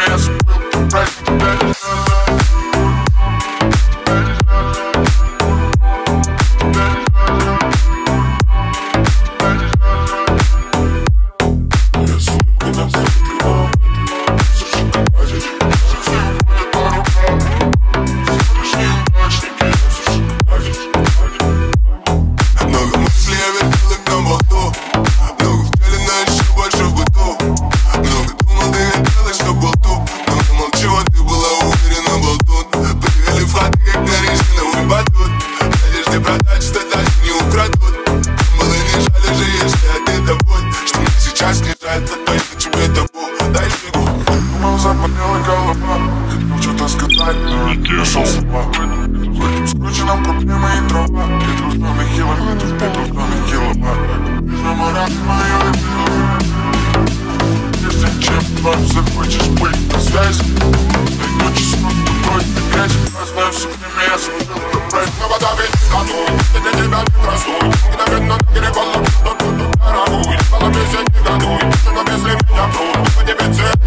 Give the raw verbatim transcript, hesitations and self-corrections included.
я забыл про тебя. Сейчас не жаль, то точно тебе табу. Дай фигу. Думал, заболела голова, хотел что-то сказать, но нашел слова. В этом скрученном проблемы и трава. Ветру зоны километров, ветру зоны киловатт. Заморать мою прежде чем вновь захочешь быть на связи. Ночью снова другой опять. Знаю все время, я забыл пробрать. Но вода ведь не готова, ты для тебя не красует. Мгновенно на берегу лоб, кто тут дорогу. И в голове не гадует, но если меня прут, по тебе цвет